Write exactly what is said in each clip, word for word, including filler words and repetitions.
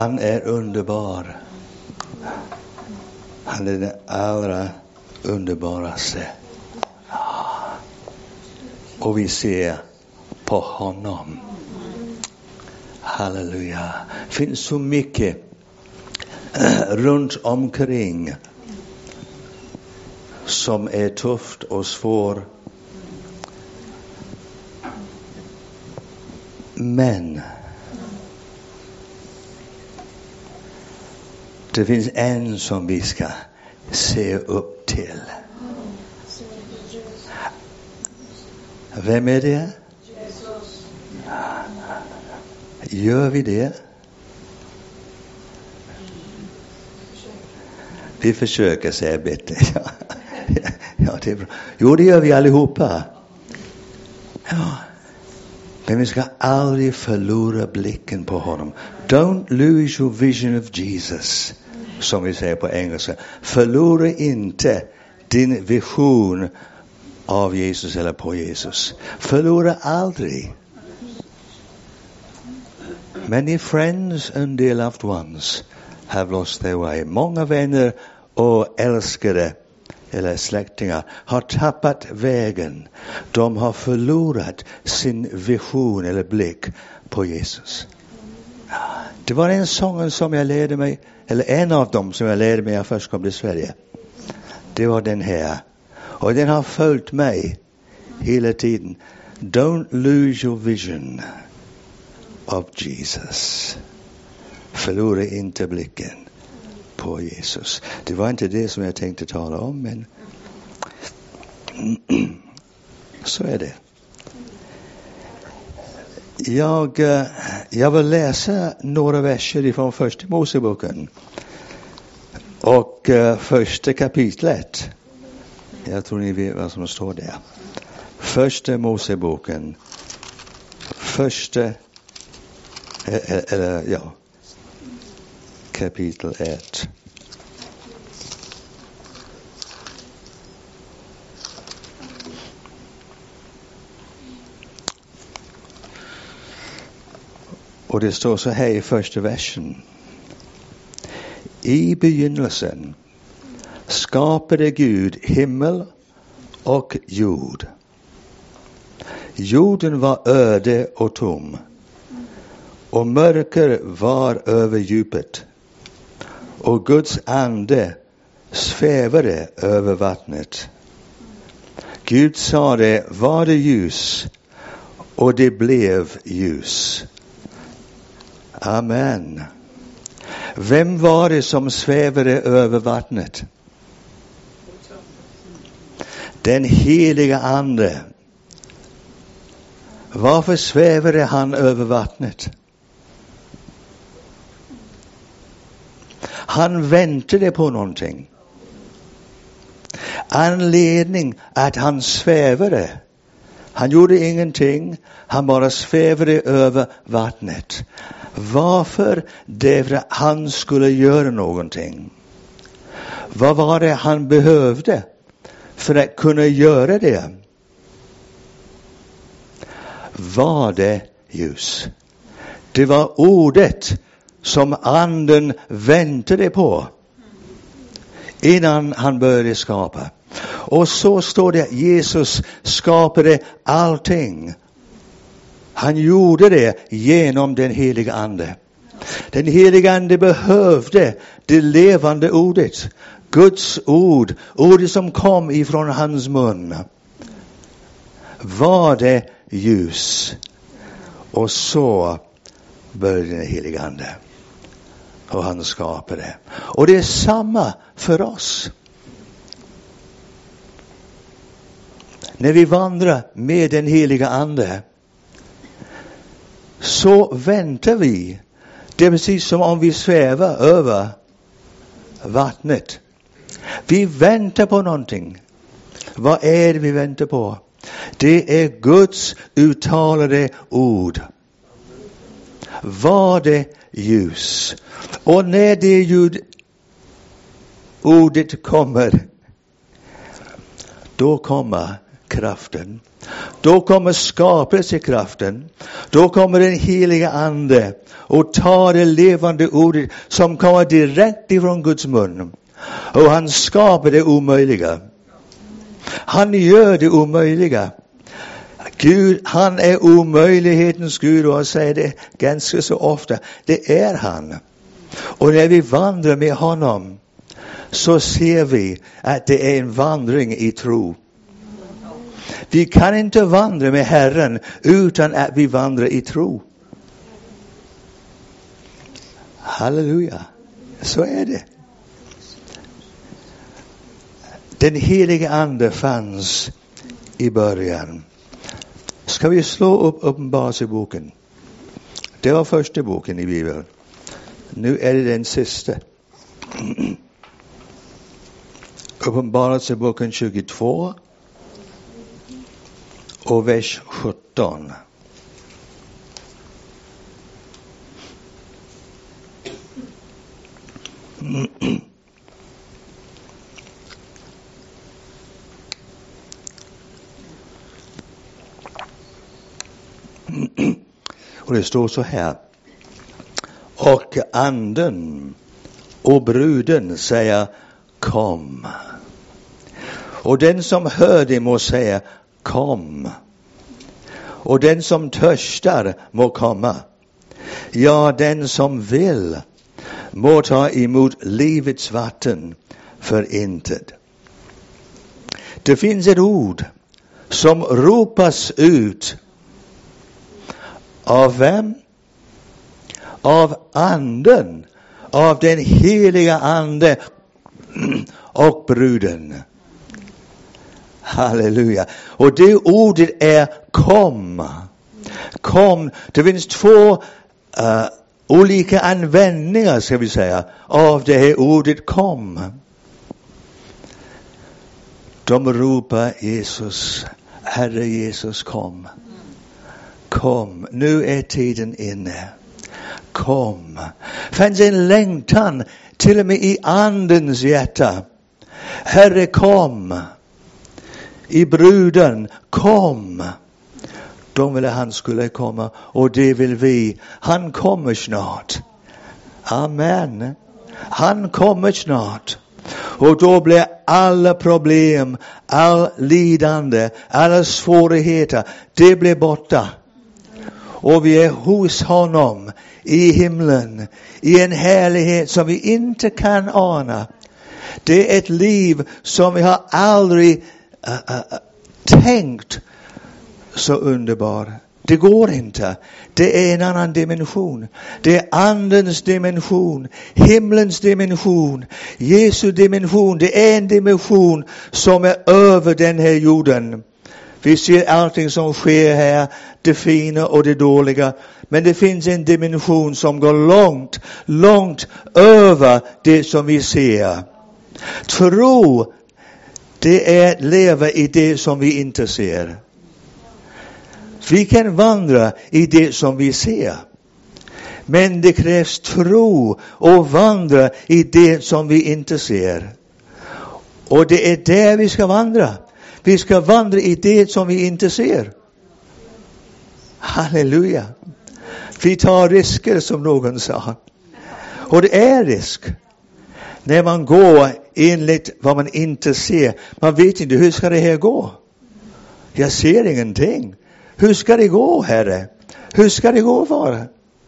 Han är underbar. Han är den allra underbaraste. Och vi ser på honom. Halleluja. Det finns så mycket runt omkring som är tufft och svårt. Men det finns en som vi ska se upp till. Vem är det? Jesus. Gör vi det? Vi försöker säga bättre. Ja, ja, det är bra. Jo, det gör vi allihopa. Ja. Men vi ska aldrig förlora blicken på honom. Don't lose your vision of Jesus, som vi säger på engelska. Förlora inte din vision av Jesus eller på Jesus. Förlora aldrig. Many friends and dear loved ones have lost their way. Många vänner och älskade eller släktingar har tappat vägen. De har förlorat sin vision eller blick på Jesus. Det var en sång som jag lärde mig, eller en av dem som jag lärde mig när jag först kom till Sverige. Det var den här. Och den har följt mig hela tiden. Don't lose your vision of Jesus. Förlora inte blicken på Jesus. Det var inte det som jag tänkte tala om, men så är det. Jag, jag vill läsa några verser ifrån första Moseboken och uh, första kapitlet. Jag tror ni vet vad som står där. Första Moseboken, första eller ja, kapitel ett. Och det står så här i första versen. I begynnelsen skapade Gud himmel och jord. Jorden var öde och tom, och mörker var över djupet, och Guds ande svävade över vattnet. Gud sade, var det ljus, och det blev ljus. Amen. Vem var det som svävade över vattnet? Den heliga ande. Varför svävade han över vattnet? Han väntade på någonting. Anledning att han svävade. Han gjorde ingenting. Han bara svävade över vattnet. Varför? Därför han skulle göra någonting. Vad var det han behövde för att kunna göra det? Var det ljus? Det var ordet som anden väntade på innan han började skapa. Och så står det att Jesus skapade allting. Han gjorde det genom den heliga ande. Den heliga ande behövde det levande ordet. Guds ord. Ordet som kom ifrån hans mun. Var det ljus? Och så började den heliga ande. Och han skapade. Och det är samma för oss. När vi vandrar med den heliga ande, så väntar vi. Det är precis som om vi svävar över vattnet. Vi väntar på någonting. Vad är det vi väntar på? Det är Guds uttalade ord. Var det ljus? Och när det ljud, ordet kommer, då kommer kraften. Då kommer skapelsekraften. Då kommer den heliga ande och tar det levande ordet som kommer direkt ifrån Guds mun. Och han skapar det omöjliga. Han gör det omöjliga. Gud, han är omöjlighetens Gud, och jag säger det ganska så ofta. Det är han. Och när vi vandrar med honom så ser vi att det är en vandring i tro. Vi kan inte vandra med Herren utan att vi vandrar i tro. Halleluja. Så är det. Den heliga ande fanns i början. Ska vi slå upp Uppenbarelseboken? Det var första boken i Bibeln. Nu är det den sista. Uppenbarelseboken tjugotvå och vers sjutton. Och det står så här: och anden och bruden säger kom. Och den som hör det må säga kom. Och den som törstar må komma. Ja, den som vill må ta emot livets vatten för intet. Det finns ett ord som ropas ut. Av vem? Av anden. Av den heliga ande och bruden. Halleluja. Och det ordet är kom. Kom. Det finns två uh, olika användningar, ska vi säga, av det här ordet kom. De ropar Jesus. Herre Jesus, kom. Kom. Nu är tiden inne. Kom. Fanns en längtan till och med i andens hjärta. Herre, kom. I bruden, kom. De ville han skulle komma, och det vill vi. Han kommer snart. Amen. Han kommer snart. Och då blir alla problem, all lidande, alla svårigheter, det blir borta. Och vi är hos honom i himlen, i en härlighet som vi inte kan ana. Det är ett liv som vi har aldrig uh, uh, tänkt så underbar. Det går inte. Det är en annan dimension. Det är andens dimension, himlens dimension, Jesu dimension. Det är en dimension som är över den här jorden. Vi ser allting som sker här, det fina och det dåliga. Men det finns en dimension som går långt, långt över det som vi ser. Tro, det är att leva i det som vi inte ser. Vi kan vandra i det som vi ser. Men det krävs tro och vandra i det som vi inte ser. Och det är där vi ska vandra. Vi ska vandra i det som vi inte ser. Halleluja. Vi tar risker, som någon sa. Och det är risk. När man går enligt vad man inte ser. Man vet inte, hur ska det här gå? Jag ser ingenting. Hur ska det gå, Herre? Hur ska det gå vara?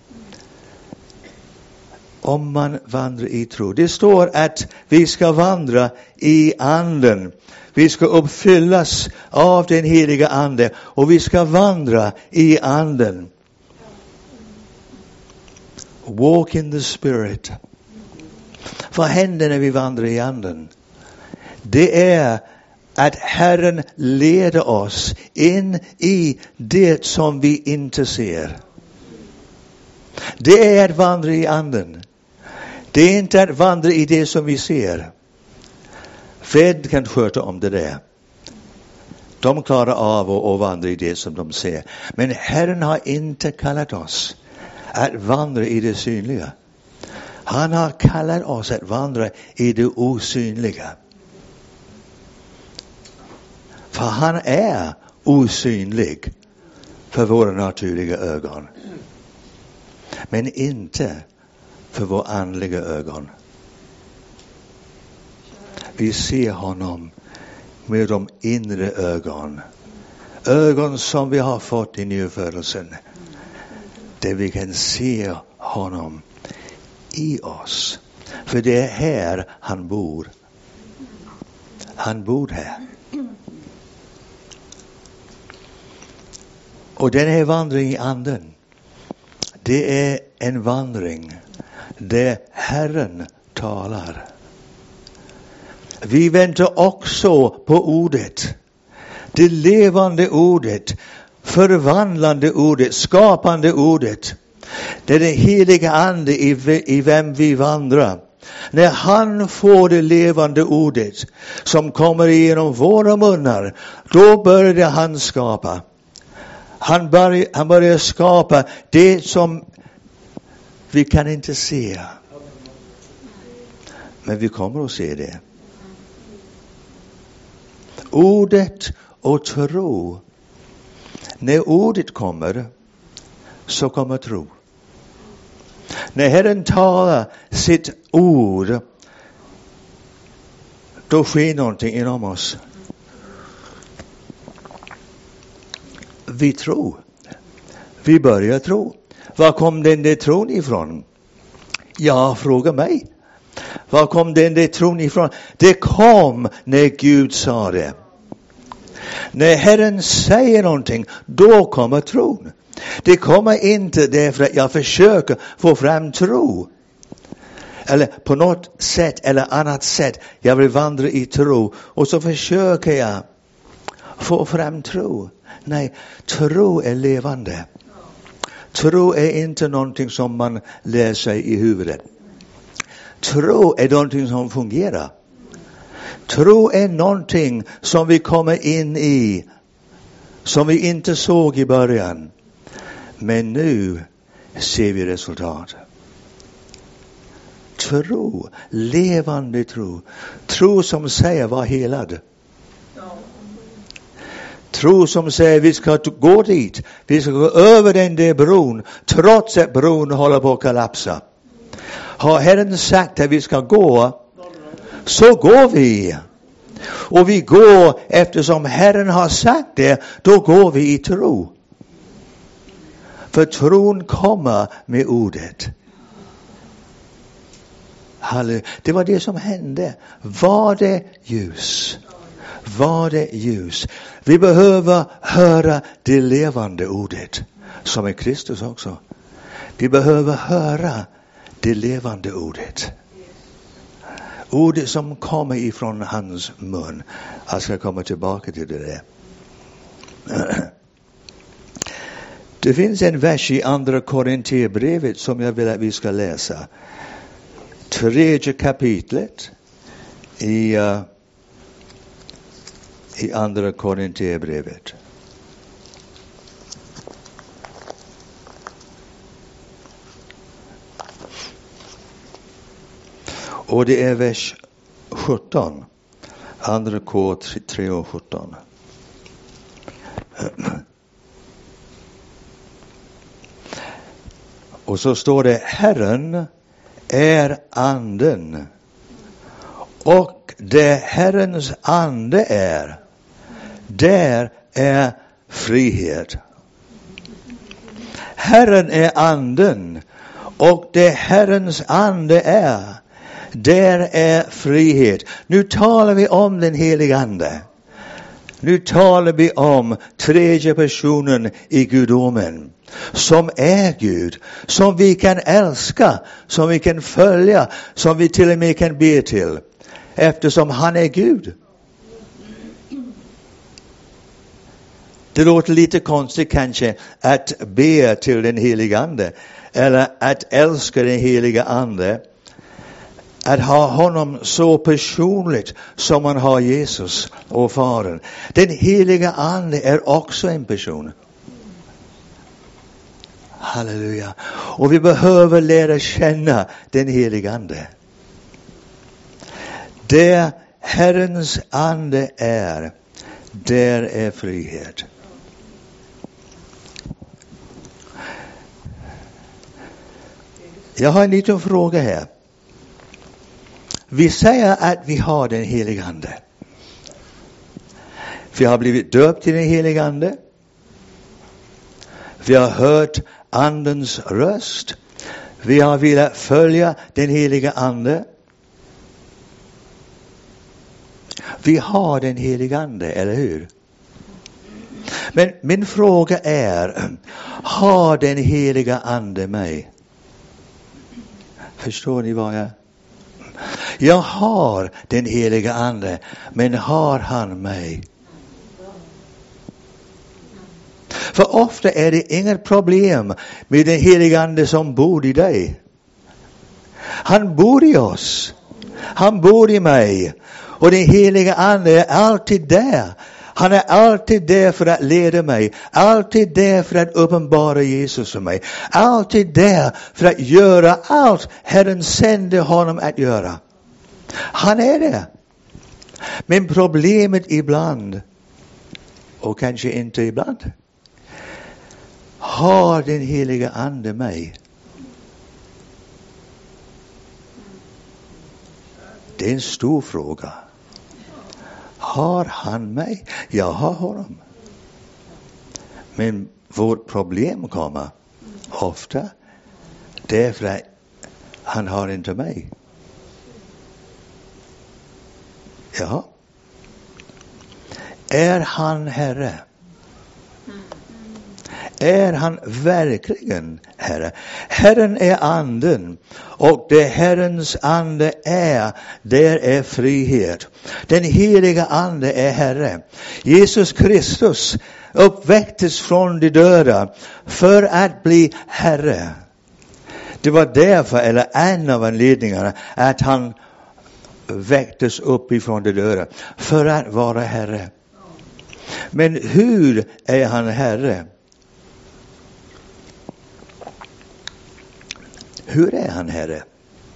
Om man vandrar i tro. Det står att vi ska vandra i anden. Vi ska uppfyllas av den heliga ande. Och vi ska vandra i anden. Walk in the spirit. Vad händer när vi vandrar i anden? Det är att Herren leder oss in i det som vi inte ser. Det är att vandra i anden. Det är inte att vandra i det som vi ser. Världen kan sköta om det där. De klarar av att vandra i det som de ser. Men Herren har inte kallat oss att vandra i det synliga. Han har kallat oss att vandra i det osynliga. För han är osynlig för våra naturliga ögon. Men inte för våra andliga ögon. Vi ser honom med de inre ögon. Ögon som vi har fått i nyfödelsen. Där vi kan se honom i oss. För det är här han bor. Han bor här. Och den här vandringen i anden, det är en vandring där Herren talar. Vi väntar också på ordet. Det levande ordet, förvandlande ordet, skapande ordet. Det är den heliga ande i, i vem vi vandrar. När han får det levande ordet som kommer igenom våra munnar, då börjar han skapa. Han börjar, han börjar skapa det som vi kan inte se. Men vi kommer att se det. Ordet och tro. När ordet kommer så kommer tro. När Herren talar sitt ord, då sker någonting inom oss. Vi tror. Vi börjar tro. Var kom den där tron ifrån? Ja, fråga mig. Var kom den där tron ifrån? Det kom när Gud sa det. När Herren säger någonting, då kommer tron. Det kommer inte därför att jag försöker få fram tro. Eller på något sätt eller annat sätt. Jag vill vandra i tro. Och så försöker jag få fram tro. Nej, tro är levande. Tro är inte någonting som man lär sig i huvudet. Tro är någonting som fungerar. Tro är någonting som vi kommer in i. Som vi inte såg i början. Men nu ser vi resultat. Tro, levande tro. Tro som säger var helad. Tro som säger vi ska gå dit. Vi ska gå över den där bron. Trots att bron håller på att kollapsa. Har Herren sagt att vi ska gå, så går vi. Och vi går eftersom Herren har sagt det. Då går vi i tro. För tron kommer med ordet. Halleluja. Det var det som hände. Var det ljus? Var det ljus? Vi behöver höra det levande ordet. Som är Kristus också. Vi behöver höra det levande ordet. Ordet som kommer ifrån hans mun. Jag ska komma tillbaka till det där. Det finns en vers i andra Korinthierbrevet som jag vill att vi ska läsa. Tredje kapitlet i, uh, i andra Korinthierbrevet. Och det är vers sjutton. Andra K tre och sjutton. Och så står det: Herren är anden. Och det Herrens ande är, där är frihet. Herren är anden. Och det Herrens ande är, där är frihet. Nu talar vi om den heliga ande. Nu talar vi om tredje personen i gudomen. Som är Gud. Som vi kan älska. Som vi kan följa. Som vi till och med kan be till. Eftersom han är Gud. Det låter lite konstigt kanske att be till den heliga ande. Eller att älska den heliga ande. Att ha honom så personligt som man har Jesus och Fadern. Den heliga ande är också en person. Halleluja. Och vi behöver lära känna den heliga ande. Där Herrens ande är, där är frihet. Jag har en liten fråga här. Vi säger att vi har den helige ande. Vi har blivit döpt till den helige ande. Vi har hört andens röst. Vi har velat följa den helige ande. Vi har den helige ande, eller hur? Men min fråga är, har den heliga ande mig? Förstår ni vad jag... Jag har den heliga ande, men har han mig? För ofta är det inget problem med den heliga ande som bor i dig. Han bor i oss. Han bor i mig. Och den heliga ande är alltid där. Han är alltid där för att leda mig. Alltid där för att uppenbara Jesus för mig. Alltid där för att göra allt Herren sände honom att göra. Han är det. Men problemet ibland, och kanske inte ibland, har den heliga ande mig? Det är en stor fråga. Har han mig? Jag har honom. Men vårt problem kommer ofta därför att han har inte mig. Ja. Är han Herre? Är han verkligen Herre? Herren är anden, och det Herrens ande är, där är frihet. Den heliga ande är Herre. Jesus Kristus uppväcktes från de döda för att bli Herre. Det var därför, eller en av anledningarna, att han väcktes upp ifrån de döda för att vara Herre. Men hur är han Herre? Hur är han Herre?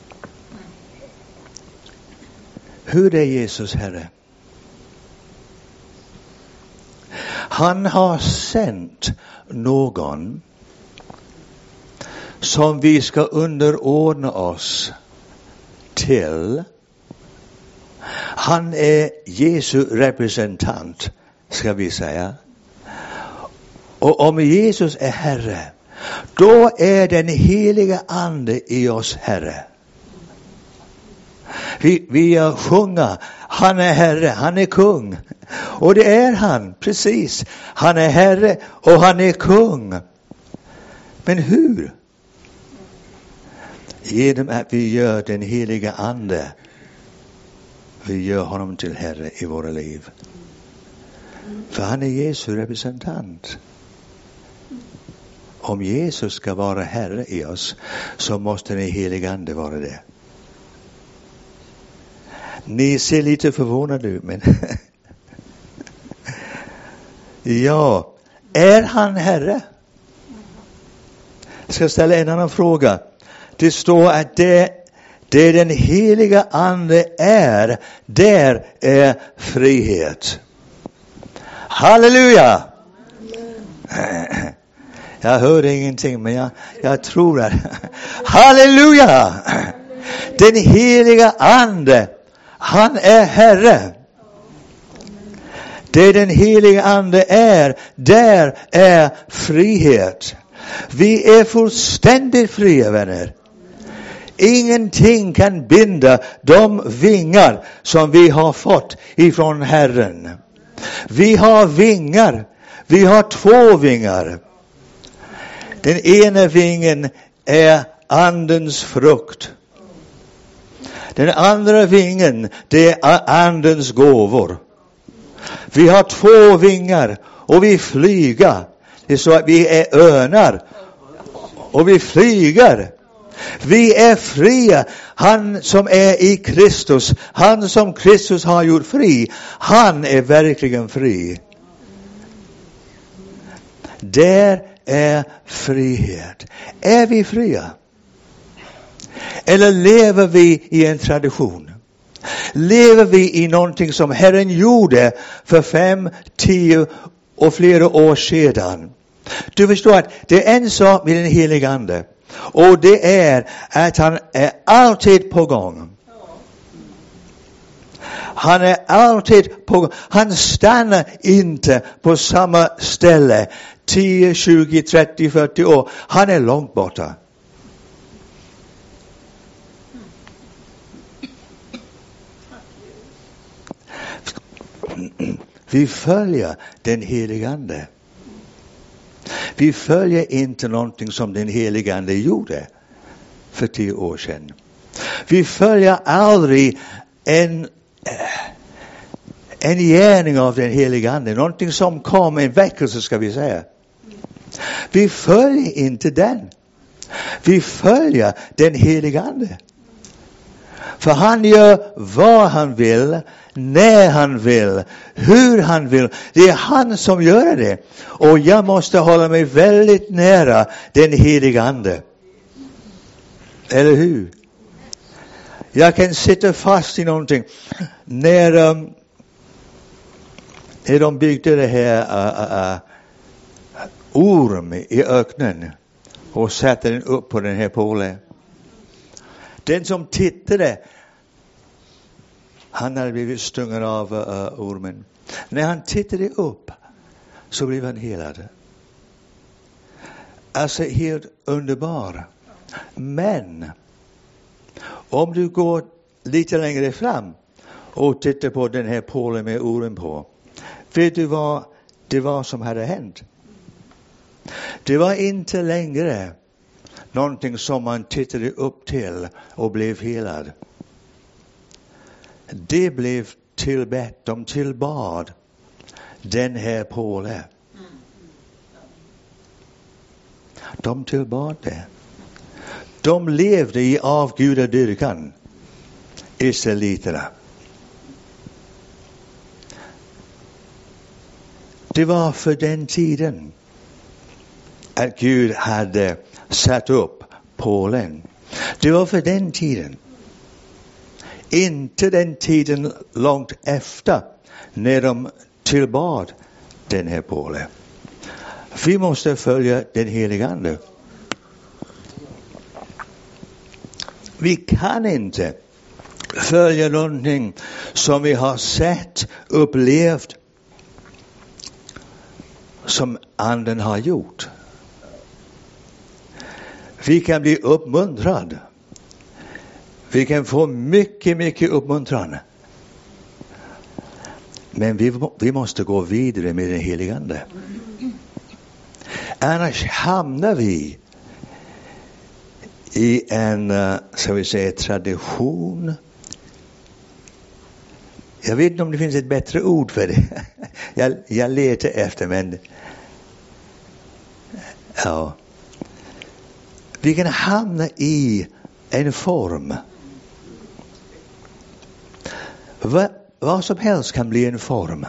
Hur är Jesus Herre? Han har sänt någon som vi ska underordna oss till. Han är Jesu representant, ska vi säga. Och om Jesus är Herre, då är den heliga ande i oss Herre. Vi, vi sjunger, han är Herre, han är kung. Och det är han, precis. Han är Herre och han är kung. Men hur? Genom att vi gör den heliga ande. Vi gör honom till Herre i våra liv. För han är Jesu representant. Om Jesus ska vara Herre i oss, så måste den heliga ande vara det. Ni ser lite förvånade ut, men ja, är han Herre? Jag ska ställa en annan fråga. Det står att det, det den heliga ande är, där är frihet. Halleluja! Jag hörde ingenting, men jag, jag tror att halleluja! Den heliga ande, han är Herre. Det den heliga ande är, där är frihet. Vi är fullständigt fria, vänner. Ingenting kan binda de vingar som vi har fått ifrån Herren. Vi har vingar. Vi har två vingar. Den ena vingen är andens frukt. Den andra vingen, det är andens gåvor. Vi har två vingar och vi flyger. Det är så att vi är örnar och vi flyger. Vi är fria. Han som är i Kristus, han som Kristus har gjort fri, han är verkligen fri. Där är frihet. Är vi fria? Eller lever vi i en tradition? Lever vi i någonting som Herren gjorde för fem, tio och flera år sedan? Du förstår att det är en sak med den heliga ande. Och det är att han är alltid på gång. Han är alltid på gång. Han stannar inte på samma ställe tio, tjugo, trettio, fyrtio år. Han är långt borta. Vi följer den helige Ande. Vi följer inte någonting som den helige Ande gjorde för tio år sedan. Vi följer aldrig en, en gärning av den helige Ande. Någonting som kom, en väckelse ska vi säga. Vi följer inte den. Vi följer den helige Ande. För han gör vad han vill, när han vill, hur han vill. Det är han som gör det. Och jag måste hålla mig väldigt nära den helige Ande. Eller hur? Jag kan sitta fast i någonting. När, um, när de byggde det här uh, uh, orm i öknen och satte den upp på den här pålen. Den som tittade, han hade blivit stungen av uh, ormen. När han tittade upp så blev han helad. Alltså helt underbar. Men om du går lite längre fram och tittar på den här pålen med ormen på. Vet du vad det var som hade hänt? Det var inte längre någonting som man tittade upp till och blev helad. Det blev tillbett, de tillbad den här pålen. De tillbad det. De levde i avgudadyrkan, israeliterna. Det var för den tiden att Gud hade satt upp pålen. Det var för den tiden. Inte den tiden långt efter när de tillbad den här pålen. Vi måste följa den helige Ande. Vi kan inte följa någonting som vi har sett, upplevt, som anden har gjort. Vi kan bli uppmuntrad. Vi kan få mycket, mycket uppmuntran. Men vi, vi måste gå vidare med den helige Ande. Annars hamnar vi i en, så vi säger, tradition. Jag vet inte om det finns ett bättre ord för det. jag, jag letar efter, men ja. Vi kan hamna i en form. Va, vad som helst kan bli en form.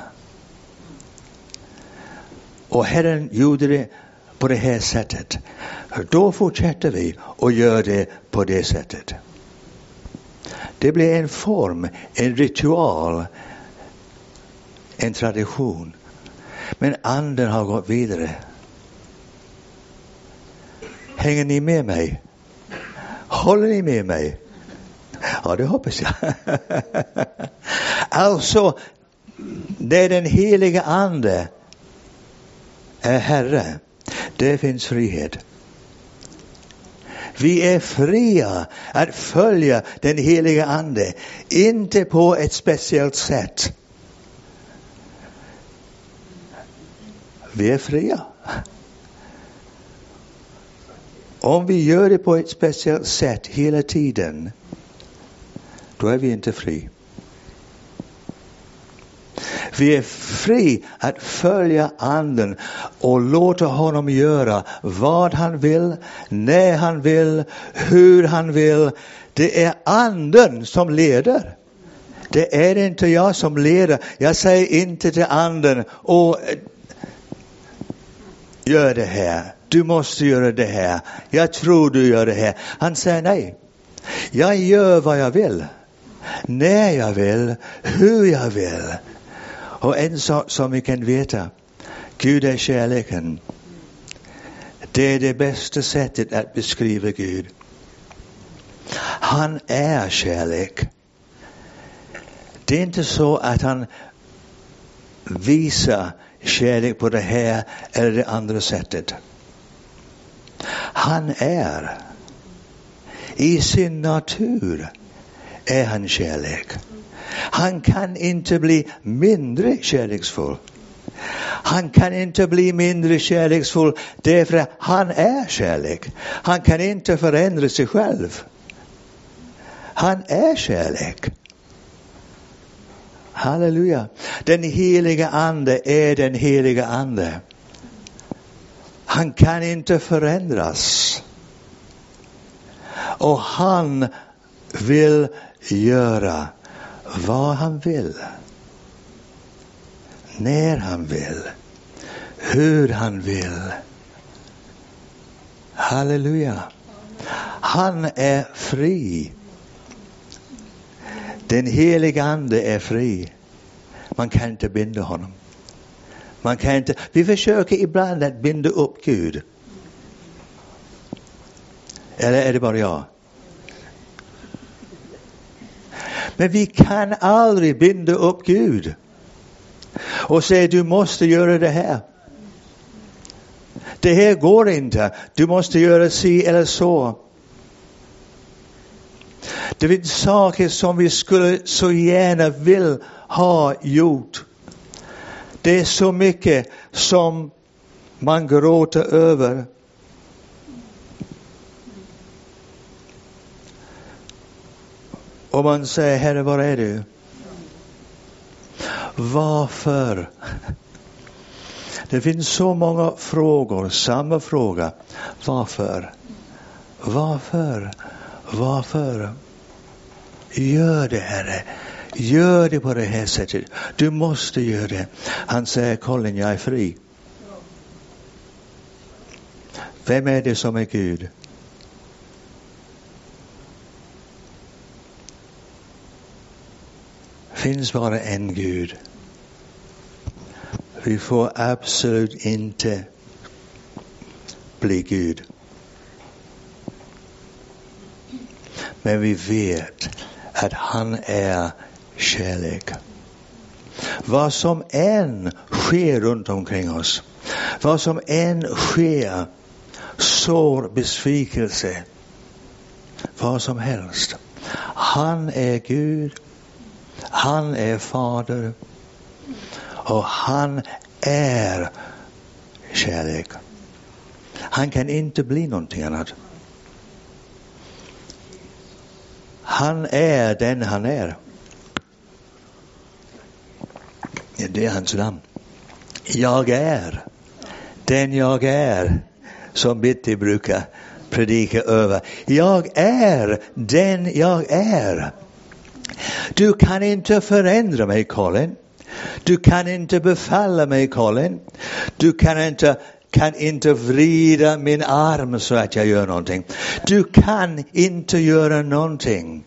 Och Herren gjorde det på det här sättet. Då fortsätter vi och gör det på det sättet. Det blir en form, en ritual, en tradition. Men anden har gått vidare. Hänger ni med mig? Håller ni med mig? Ja, det hoppas jag. Alltså, när den heliga ande är Herre, det finns frihet. Vi är fria att följa den heliga ande, inte på ett speciellt sätt. Vi är fria. Om vi gör det på ett speciellt sätt hela tiden, då är vi inte fri. Vi är fri att följa anden och låta honom göra vad han vill, när han vill, hur han vill. Det är anden som leder. Det är inte jag som leder. Jag säger inte till anden, och gör det här. Du måste göra det här. Jag tror du gör det här. Han säger nej. Jag gör vad jag vill. När jag vill. Hur jag vill. Och en sak som vi kan veta. Gud är kärleken. Det är det bästa sättet att beskriva Gud. Han är kärlek. Det är inte så att han visar kärlek på det här eller det andra sättet. Han är. I sin natur är han kärlek. Han kan inte bli mindre kärleksfull. Han kan inte bli mindre kärleksfull därför att han är kärlek. Han kan inte förändra sig själv. Han är kärlek. Halleluja. Den heliga ande är den heliga ande. Han kan inte förändras. Och han vill göra vad han vill. När han vill. Hur han vill. Halleluja. Han är fri. Den heliga ande är fri. Man kan inte binda honom. Man kan inte. Vi försöker ibland att binda upp Gud. Eller är det bara jag? Men vi kan aldrig binda upp Gud. Och säga du måste göra det här. Det här går inte. Du måste göra si eller så. Det finns saker som vi skulle så gärna vill ha gjort. Det är så mycket som man gråter över. Och man säger, Herre, var är du? Varför? Det finns så många frågor, samma fråga. Varför? Varför? Varför? Gör det, Herre. Gör det på det här sättet. Du måste göra det. Han säger, Colin, jag är fri. Vem är det som är Gud? Finns bara en Gud. Vi får absolut inte bli Gud. Men vi vet att han är kärlek. Vad som än sker runt omkring oss. Vad som än sker. Sår, besvikelse. Vad som helst. Han är Gud. Han är fader. Och han är kärlek. Han kan inte bli någonting annat. Han är den han är. Det är hans namn. Jag är den jag är. Som Bitti brukar predika över. Jag är den jag är. Du kan inte förändra mig, Colin. Du kan inte befalla mig, Colin. Du kan inte, kan inte vrida min arm så att jag gör någonting. Du kan inte göra någonting.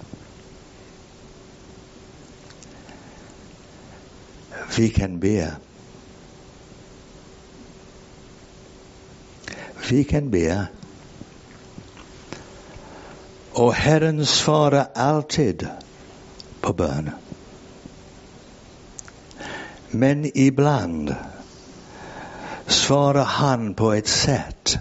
Vi kan be. Vi kan be. Och Herren svarar alltid på bön. Men ibland svarar han på ett sätt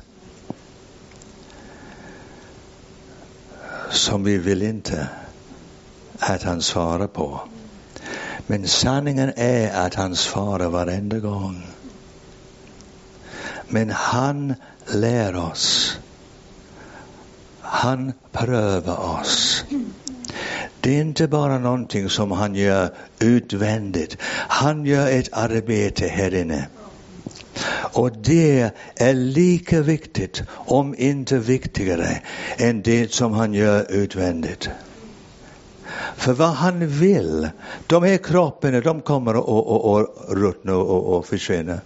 som vi vill inte att han svarar på. Men sanningen är att han svarar varenda gång. Men han lär oss. Han prövar oss. Det är inte bara någonting som han gör utvändigt. Han gör ett arbete här inne. Och det är lika viktigt, om inte viktigare, än det som han gör utvändigt. För vad han vill, de här kropparna, de kommer att och, och, och ruttna och, och försvinna.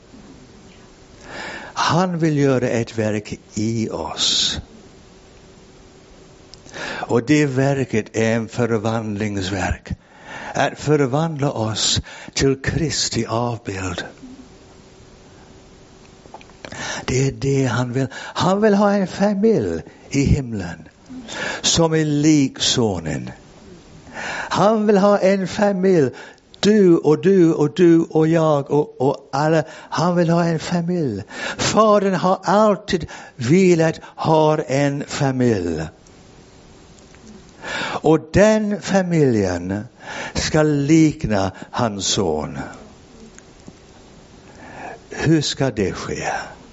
Han vill göra ett verk i oss. Och det verket är en förvandlingsverk. Att förvandla oss till Kristi avbild. Det är det han vill. Han vill ha en familj i himlen som är lik sonen. Han vill ha en familj, du och du och du och jag och, och alla. Han vill ha en familj. Fadern har alltid velat ha en familj. Och den familjen ska likna hans son. Hur ska det ske?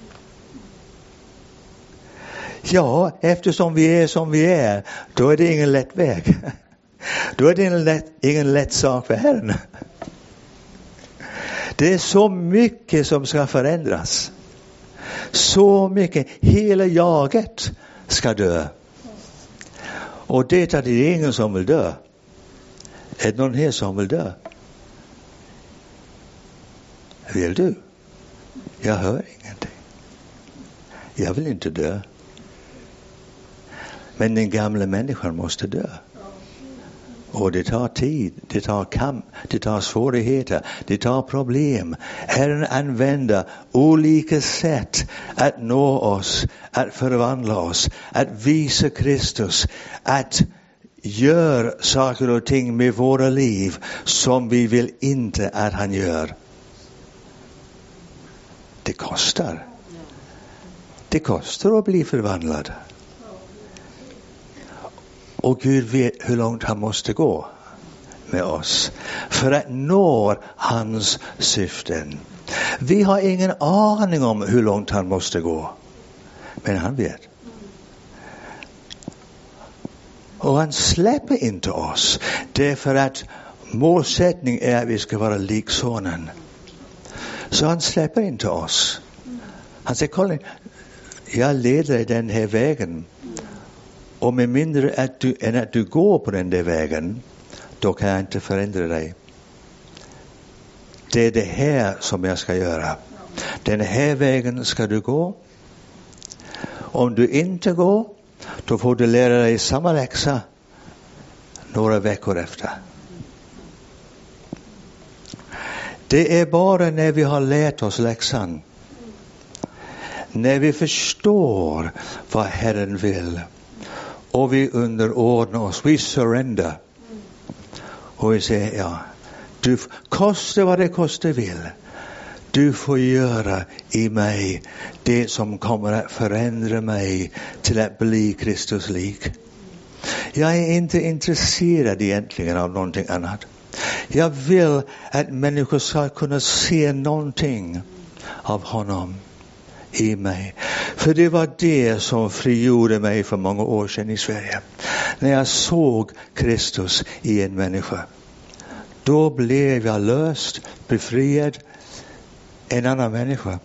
Ja, eftersom vi är som vi är, då är det ingen lätt väg. Då är det ingen lätt, ingen lätt sak för Herren. Det är så mycket som ska förändras. Så mycket. Hela jaget ska dö. Och det är det ingen som vill dö. Är det någon här som vill dö? Vill du? Jag hör ingenting. Jag vill inte dö. Men den gamla människan måste dö. Och det tar tid, det tar kamp, det tar svårigheter, det tar problem. Herren använder olika sätt att nå oss, att förvandla oss, att visa Kristus, att göra saker och ting med våra liv som vi vill inte att han gör. Det kostar. Det kostar att bli förvandlad. Och Gud vet hur långt han måste gå med oss för att nå hans syften. Vi har ingen aning om hur långt han måste gå. Men han vet. Och han släpper inte oss. Därför att målsättningen är att vi ska vara lik sonen. Så han släpper inte oss. Han säger, Colin, jag leder dig den här vägen. Och med mindre att du, än att du går på den där vägen, då kan jag inte förändra dig. Det är det här som jag ska göra. Den här vägen ska du gå. Om du inte går, då får du lära dig samma läxa några veckor efter. Det är bara när vi har lärt oss läxan, när vi förstår vad Herren vill, och vi underordnar oss, vi surrender. Och vi säger, ja, du kostar vad det kostar vill. Du får göra i mig det som kommer att förändra mig till att bli Kristus lik. Jag är inte intresserad egentligen av någonting annat. Jag vill att människor ska kunna se någonting av honom i mig. För det var det som frigjorde mig för många år sedan i Sverige. När jag såg Kristus i en människa. Då blev jag löst, befriad, en annan människa.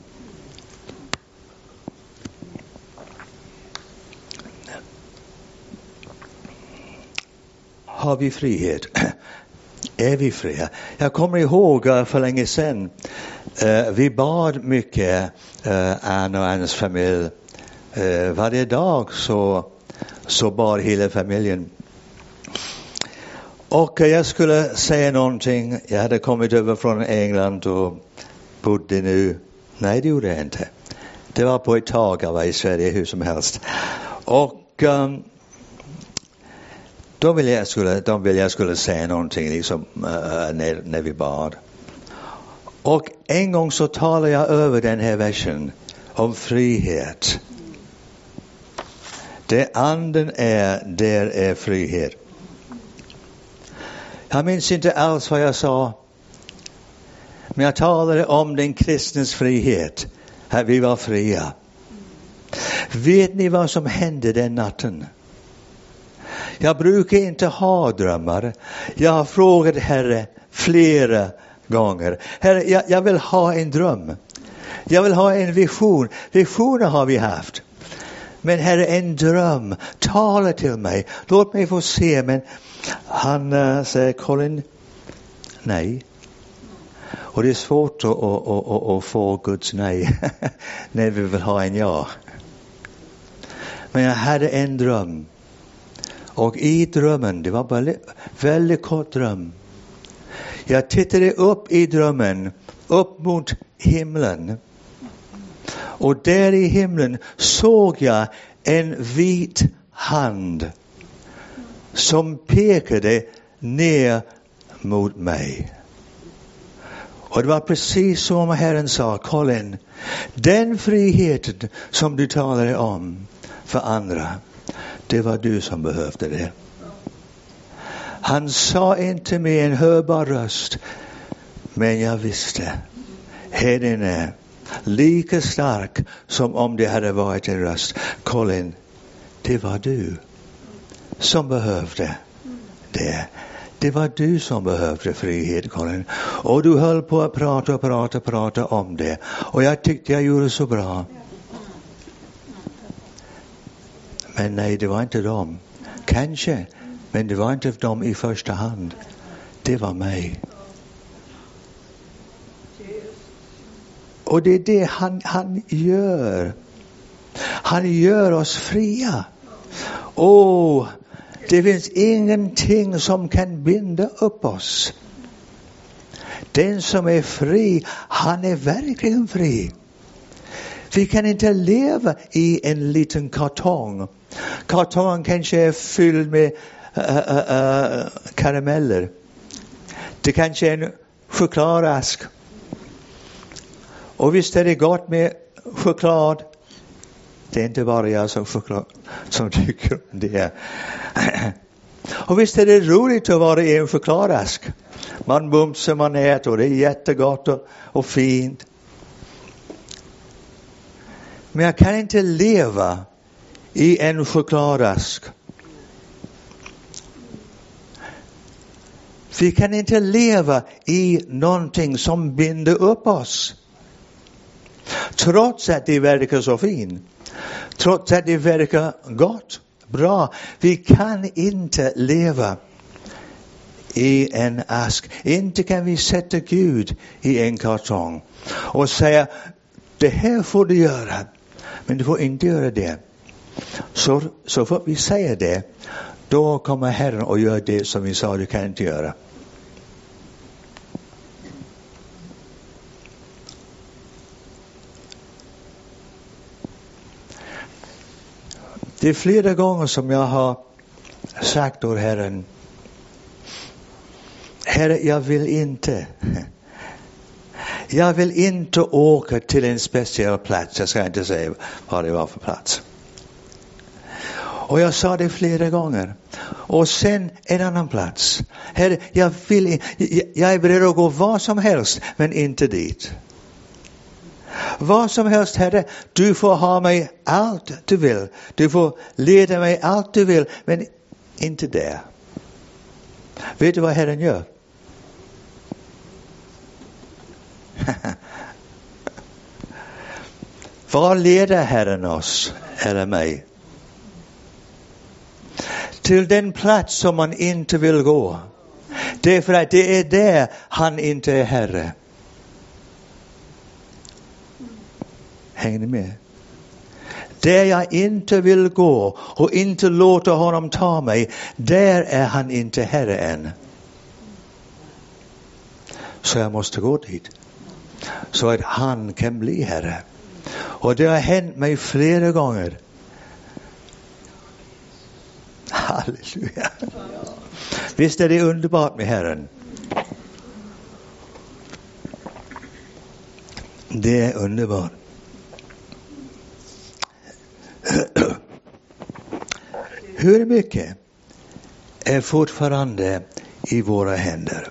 Har vi frihet? Är vi fria? Jag kommer ihåg för länge sedan. Uh, vi bad mycket, uh, Anna och Annas familj. Uh, varje dag så, så bad hela familjen. Och uh, jag skulle säga någonting. Jag hade kommit över från England och bodde nu. Nej, det gjorde jag inte. Det var på ett tag jag var i Sverige, hur som helst. Och um, då ville jag skulle, då ville jag skulle säga någonting liksom, uh, när, när vi bad. Och en gång så talar jag över den här versen om frihet. Där anden är, där är frihet. Jag minns inte alls vad jag sa. Men jag talade om den kristnes frihet. Att vi var fria. Vet ni vad som hände den natten? Jag brukar inte ha drömmar. Jag har frågat Herre flera gånger. Herre, jag, jag vill ha en dröm. Jag vill ha en vision. Visioner har vi haft. Men Herre, en dröm. Tala till mig. Låt mig få se. Men han uh, säger, Colin, nej. Och det är svårt att, att, att, att få Guds nej. När vi vill ha en ja. Men jag hade en dröm. Och i drömmen, det var bara väldigt kort dröm. Jag tittade upp i drömmen, upp mot himlen. Och där i himlen såg jag en vit hand som pekade ner mot mig. Och det var precis som Herren sa, Colin, den friheten som du talade om för andra, det var du som behövde det. Han sa inte med en hörbar röst, men jag visste, Herren är lika stark som om det hade varit en röst. Colin, det var du som behövde det. Det var du som behövde frihet, Colin. Och du höll på att prata och prata och prata om det. Och jag tyckte jag gjorde så bra. Men nej, det var inte dem. Kanske, men det var inte dem i första hand. Det var mig. Och det är det han, han gör. Han gör oss fria. Och det finns ingenting som kan binda upp oss. Den som är fri, han är verkligen fri. Vi kan inte leva i en liten kartong. Kartongen kanske är fylld med uh, uh, uh, karameller. Det kanske är en chokladask. Och visst är det gott med choklad. Det är inte bara jag som, choklad, som tycker om det. Och visst är det roligt att vara i en chokladask. Man bumsar, man äter och det är jättegott och, och fint. Men jag kan inte leva i en chokladask. Vi kan inte leva i någonting som binder upp oss. Trots att det verkar så fint. Trots att det verkar gott, bra. Vi kan inte leva i en ask. Inte kan vi sätta Gud i en kartong. Och säga, det här får du göra. Men du får inte göra det. Så, så får vi säga det. Då kommer Herren och gör det som vi sa du kan inte göra. Det är flera gånger som jag har sagt åt Herren, Herre, jag vill inte. Jag vill inte åka till en speciell plats. Jag ska inte säga vad det var för plats. Och jag sa det flera gånger. Och sen en annan plats. Herre, jag vill, jag är beredd att gå vad som helst, men inte dit. Vad som helst, Herre, du får ha mig allt du vill. Du får leda mig allt du vill, men inte där. Vet du vad Herren gör? Var leder Herren oss, eller mig? Till den plats som man inte vill gå. Därför att det är där han inte är Herre. Hänger ni med? Där jag inte vill gå och inte låta honom ta mig, där är han inte Herre än. Så jag måste gå dit. Så att han kan bli Herre. Och det har hänt mig flera gånger. Halleluja. Visst är det underbart med Herren. Det är underbart. Hur mycket är fortfarande i våra händer?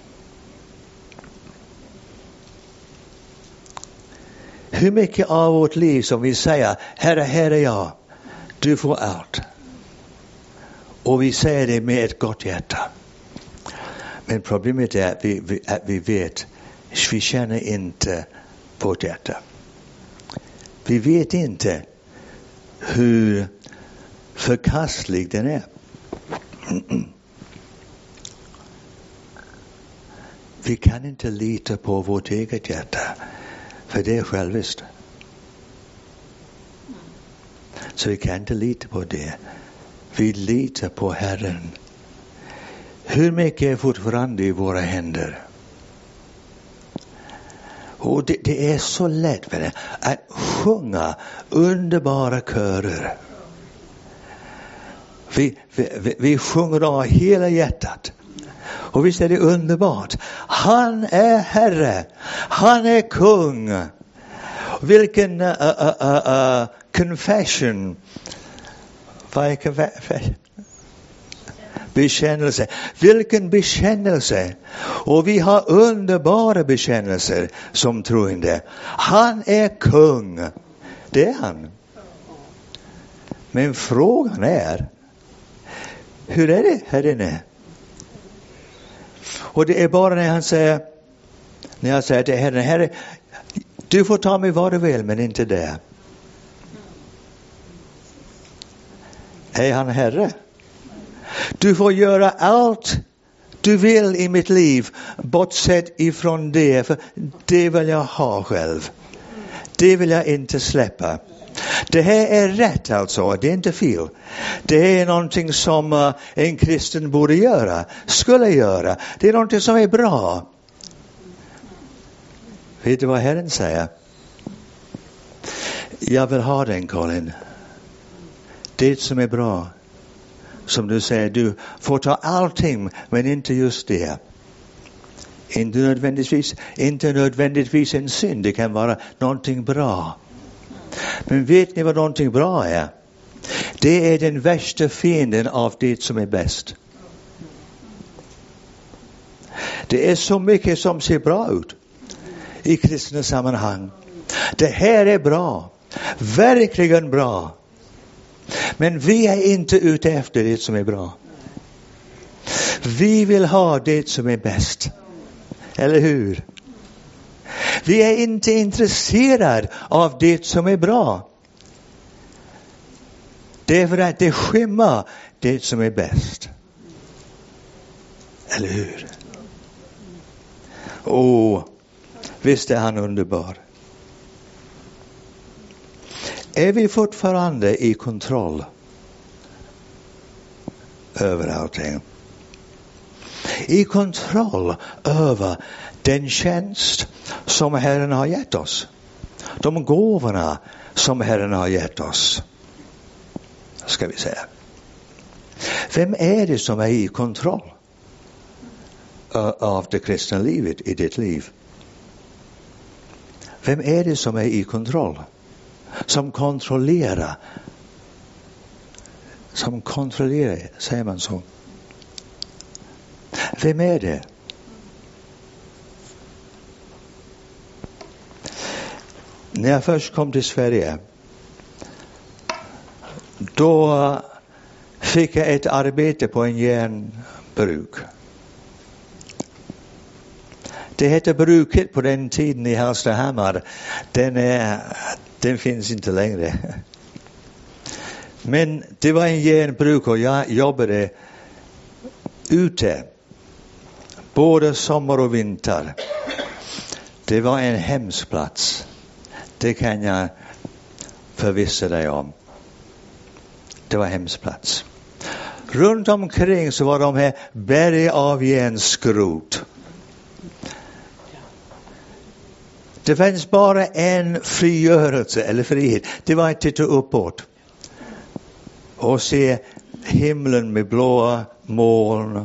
Hur mycket av vårt liv som vi säger, Herre, här är jag, du får allt. Och vi säger det med ett gott hjärta. Men problemet är att vi, att vi vet, vi känner inte vårt hjärta. Vi vet inte hur förkastlig den är. Vi kan inte lita på vårt eget hjärta. För det är själviskt. Så vi kan inte lita på det. Vi litar på Herren. Hur mycket är fortfarande i våra händer? Och det, det är så lätt för det, att sjunga underbara körer. Vi, vi, vi, vi sjunger av hela hjärtat. Och visst är det underbart. Han är Herre. Han är kung. Vilken uh, uh, uh, uh, confession. Vad är confession? Bekännelse. Vilken bekännelse. Och vi har underbara bekännelser som troende. Han är kung. Det är han. Men frågan är, hur är det här inne? Och det är bara när han säger, när jag säger till Herren, Herre, du får ta mig vad du vill, men inte det. Är han Herre? Du får göra allt du vill i mitt liv, bortsett ifrån det, för det vill jag ha själv. Det vill jag inte släppa. Det här är rätt alltså, det är inte fel. Det är någonting som uh, en kristen borde göra, skulle göra. Det är någonting som är bra. Vet du vad Herren säger? Jag vill ha den, Colin. Det som är bra. Som du säger, du får ta allting, men inte just det. Inte nödvändigtvis, inte nödvändigtvis en synd. Det kan vara någonting bra. Men vet ni vad någonting bra är? Det är den värsta fienden av det som är bäst. Det är så mycket som ser bra ut i kristna sammanhang. Det här är bra. Verkligen bra. Men vi är inte ute efter det som är bra. Vi vill ha det som är bäst. Eller hur? Vi är inte intresserade av det som är bra. Det är för att det skymmer det som är bäst. Eller hur? Åh, visst är han underbar. Är vi fortfarande i kontroll över allting? I kontroll över den tjänst som Herren har gett oss. De gåvorna som Herren har gett oss. Ska vi säga. Vem är det som är i kontroll av det kristna livet i ditt liv? Vem är det som är i kontroll? Som kontrollerar. Som kontrollerar, säger man så. Vem är det? När jag först kom till Sverige, då fick jag ett arbete på en järnbruk. Det hette bruket på den tiden i Hallstahammar. Den, är, den finns inte längre. Men det var en järnbruk och jag jobbade ute. Både sommar och vinter. Det var en hemsk plats. Det kan jag förvissa dig om. Det var en hemsk plats. Runt omkring så var de här berg av järnskrot. Det fanns bara en frigörelse eller frihet. Det var att titta uppåt. Och se himlen med blåa moln.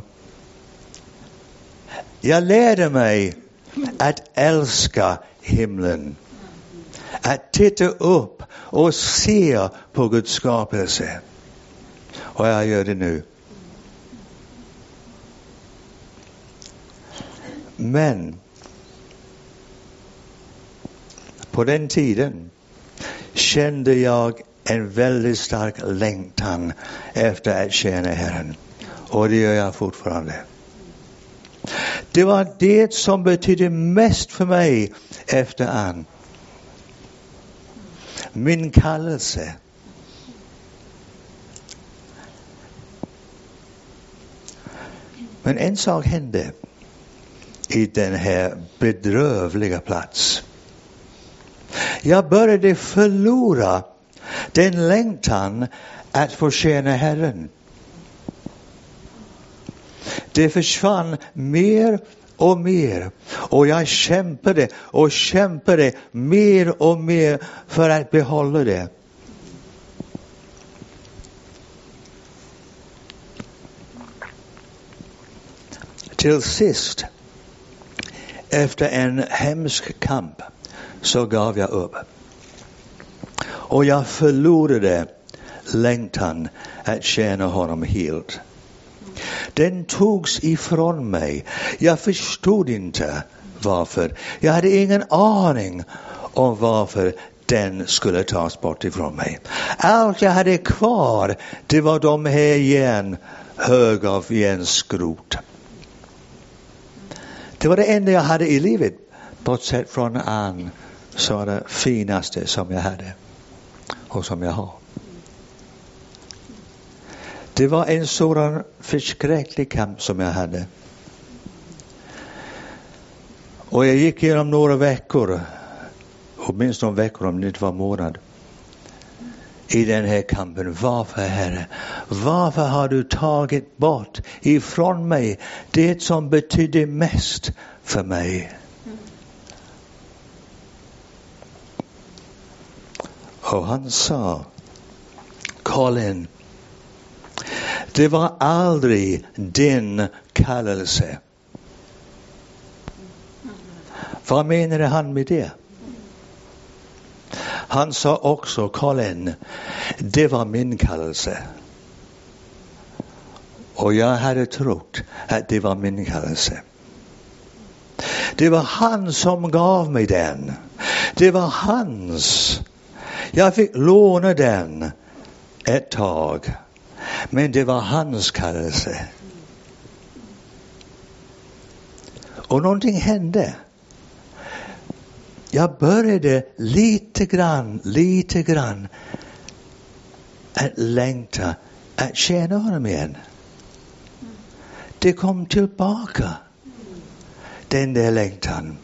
Jag lärde mig att älska himlen. Att titta upp och se på Guds skapelse. Och jag gör det nu. Men på den tiden kände jag en väldigt stark längtan efter att tjäna Herren. Och det gör jag fortfarande. Det var det som betydde mest för mig efter Ann. Min kallelse. Men en sak hände i den här bedrövliga plats. Jag började förlora den längtan att få tjäna Herren. Det försvann mer och mer. Och jag kämpade och kämpade mer och mer för att behålla det. Till sist, efter en hemsk kamp, så gav jag upp. Och jag förlorade längtan att tjäna honom helt. Den togs ifrån mig. Jag förstod inte varför. Jag hade ingen aning om varför den skulle tas bort ifrån mig. Allt jag hade kvar, det var de här järn, hög av järnskrot. Det var det enda jag hade i livet, bortsett från Ann, så det finaste som jag hade och som jag har. Det var en sådan förskräcklig kamp som jag hade. Och jag gick igenom några veckor, åtminstone veckor om det inte var månad, i den här kampen. Varför, Herre? Varför har du tagit bort ifrån mig det som betydde mest för mig? Och han sa, Colin, det var aldrig din kallelse. Vad menade han med det? Han sa också, Colin, det var min kallelse. Och jag hade trott att det var min kallelse. Det var han som gav mig den. Det var hans. Jag fick låna den ett tag. Men det var hans kallelse. Och någonting hände. Jag började lite grann, lite grann att längta, att tjäna honom igen. Det kom tillbaka, den där längtan.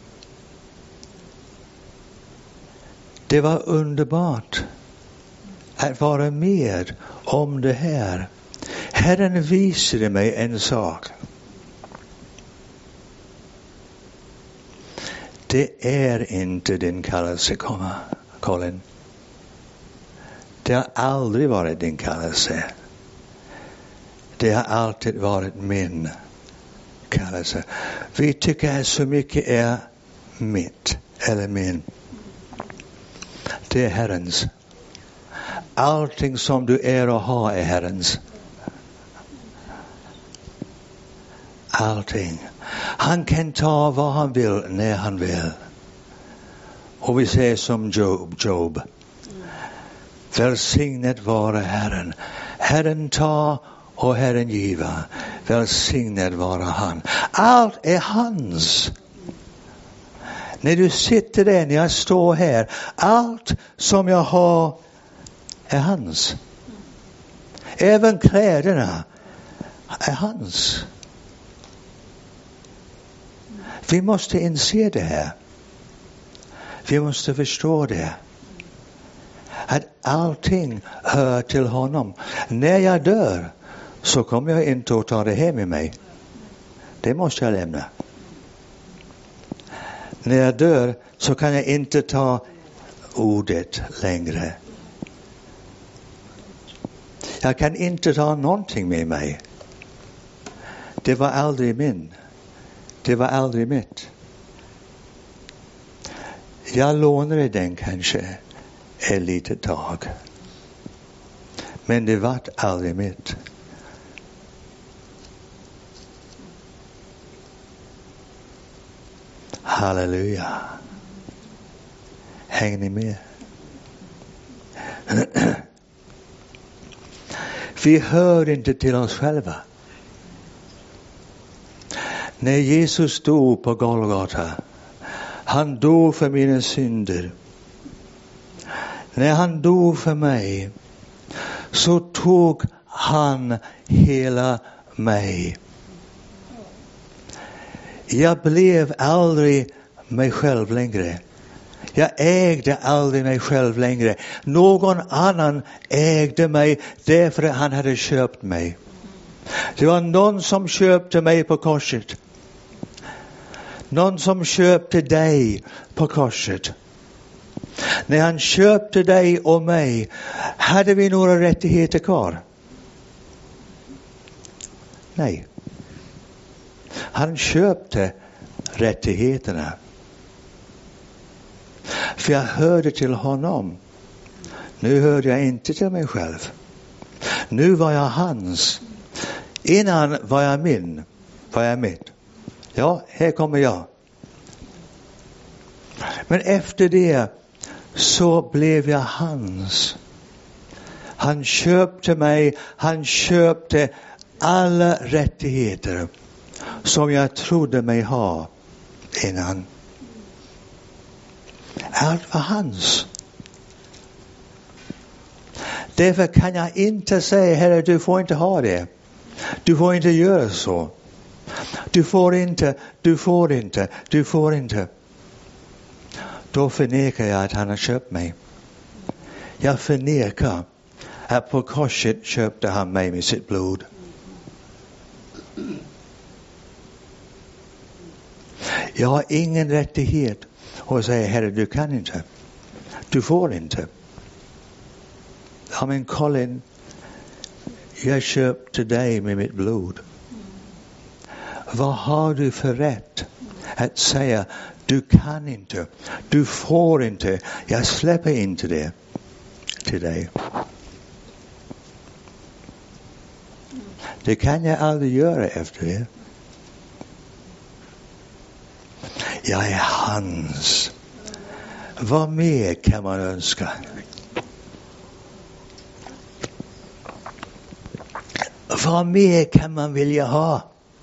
Det var underbart att vara med om det här. Herren visade mig en sak. Det är inte din kallelse, Colin. Det har aldrig varit din kallelse. Det har alltid varit min kallelse. Vi tycker att så mycket är mitt eller min. Det är Herrens. Allting som du är och har är Herrens. Allting. Han kan ta vad han vill när han vill. Och vi säger som Job. Job. Välsignet vara Herren. Herren tar och Herren giva. Välsignet vara han. Allt är hans. När du sitter där, när jag står här. Allt som jag har är hans. Även kläderna är hans. Vi måste inse det här. Vi måste förstå det. Att allting hör till honom. När jag dör så kommer jag inte att ta det hem med mig. Det måste jag lämna. När jag dör så kan jag inte ta ordet längre. Jag kan inte ta någonting med mig. Det var aldrig min. Det var aldrig mitt. Jag lånade den kanske ett litet tag. Men det var aldrig mitt. Halleluja. Hänger ni med? Vi hör inte till oss själva. När Jesus dog på Golgata, han dog för mina synder. När han dog för mig, så tog han hela mig. Jag blev aldrig mig själv längre. Jag ägde aldrig mig själv längre. Någon annan ägde mig därför att han hade köpt mig. Det var någon som köpte mig på korset. Någon som köpte dig på korset. När han köpte dig och mig, hade vi några rättigheter kvar? Nej. Han köpte rättigheterna. För jag hörde till honom. Nu hörde jag inte till mig själv. Nu var jag hans. Innan var jag min. Var jag mitt. Ja, här kommer jag. Men efter det så blev jag hans. Han köpte mig. Han köpte alla rättigheter som jag trodde mig ha innan. Allt var hans. Därför kan jag inte säga, Herre, du får inte ha det. Du får inte göra så. Du får inte, du får inte, du får inte. Då förnekar jag att han har köpt mig. Jag förnekar att på korset köpte han mig med sitt blod. Jag har ingen rättighet att säga, Herre, du kan inte. Du får inte. Ja, men Colin, jag köpte dig med mitt blod. Vad har du för rätt att säga, du kan inte, du får inte, jag släpper inte det till dig. Det kan jag aldrig göra efter det. Jag är hans. Vad mer kan man önska? Vad mer kan man vilja ha?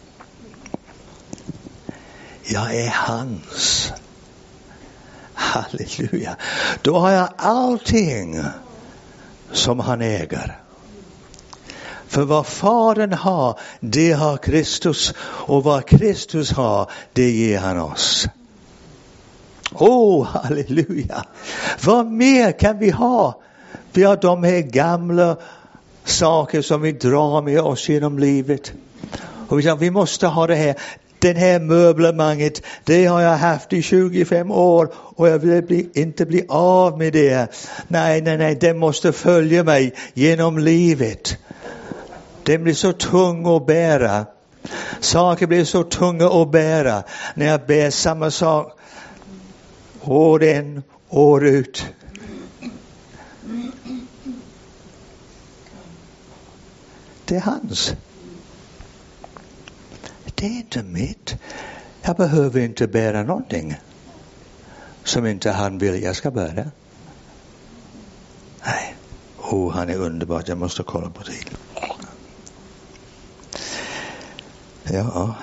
Jag är hans. Halleluja. Då har jag allting som han äger. För vad Fadern har, det har Kristus. Och vad Kristus har, det ger han oss. Åh, oh, halleluja. Vad mer kan vi ha? Vi har de här gamla saker som vi drar med oss genom livet. Och vi säger, vi måste ha det här. Den här möblemanget, det har jag haft i tjugofem år och jag vill bli, inte bli av med det. Nej, nej, nej, det måste följa mig genom livet. Den blir så tung att bära. Saker blir så tunga att bära när jag bär samma sak år in, år ut. Det är hans. Det är inte mitt. Jag behöver inte bära någonting som inte han vill jag ska bära. Nej. Oh, han är underbart. Jag måste kolla på tiden. Ja.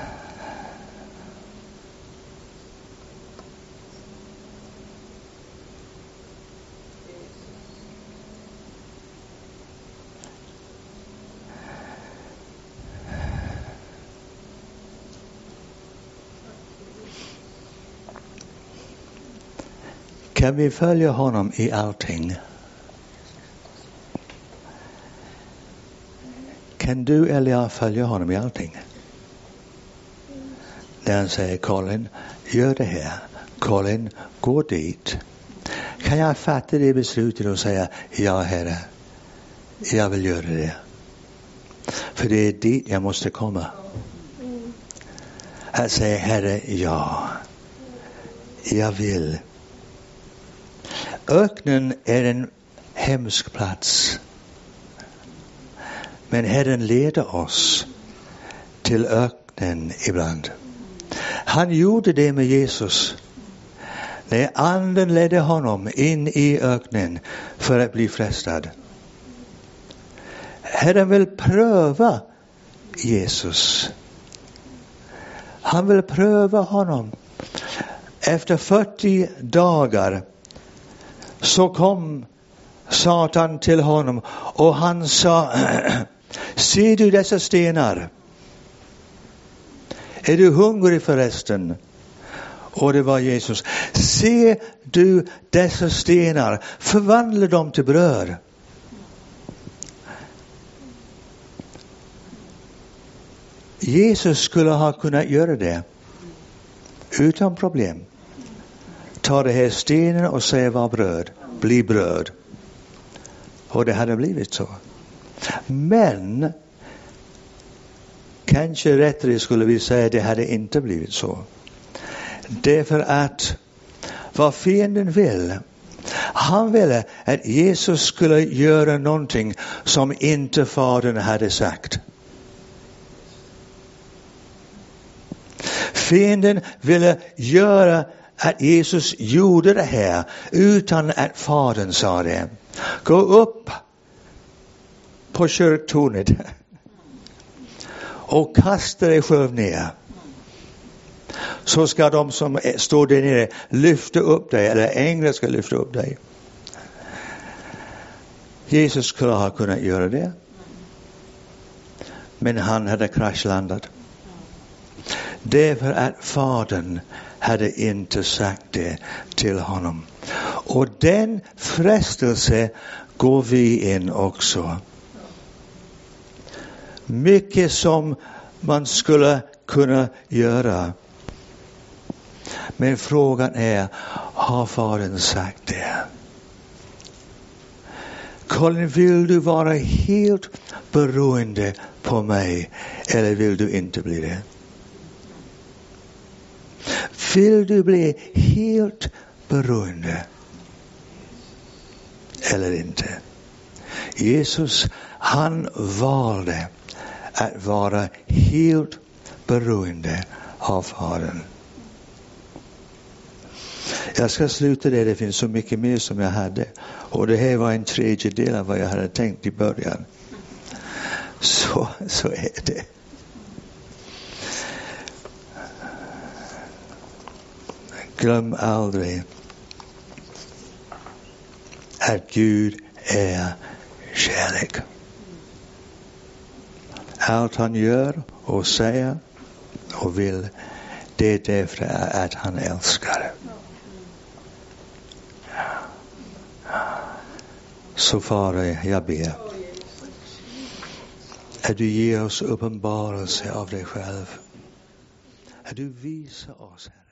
Kan vi följa honom i allting? Kan du eller jag följa honom i allting? När han säger, Colin, gör det här. Colin, gå dit. Kan jag fatta det beslutet och säga, ja Herre, jag vill göra det. För det är dit jag måste komma. Att säga, Herre, ja. Jag vill. Öknen är en hemsk plats. Men Herren leder oss till öknen ibland. Han gjorde det med Jesus. När anden ledde honom in i öknen för att bli frestad. Herren vill pröva Jesus. Han vill pröva honom. Efter fyrtio dagar så kom Satan till honom och han sa, ser du dessa stenar? Är du hungrig förresten? Och det var Jesus. Ser du dessa stenar? Förvandla dem till bröd. Jesus skulle ha kunnat göra det. Utan problem. Ta det här stenen och säga var bröd. Bli bröd. Och det hade blivit så. Men kanske rättare skulle vi säga att det hade inte blivit så. Därför att vad fienden vill, han ville att Jesus skulle göra någonting som inte Fadern hade sagt. Fienden ville göra att Jesus gjorde det här utan att Fadern sa det. Gå upp på kyrktornet och kasta dig själv ner. Så ska de som står där nere lyfta upp dig, eller änglar ska lyfta upp dig. Jesus skulle ha kunnat göra det. Men han hade kraschlandat. Därför att Fadern hade inte sagt det till honom. Och den frestelse går vi in också. Mycket som man skulle kunna göra. Men frågan är, har Fadern sagt det? Colin, vill du vara helt beroende på mig eller vill du inte bli det? Vill du bli helt beroende eller inte? Jesus, han valde att vara helt beroende av Fadern. Jag ska sluta där, det finns så mycket mer som jag hade. Och det här var en tredjedel av vad jag hade tänkt i början. Så, så är det. Glöm aldrig att Gud är kärlek. Allt han gör och säger och vill, det är därför att han älskar. Så Fader, jag ber att du ger oss uppenbarelse av dig själv. Att du visar oss, Herre.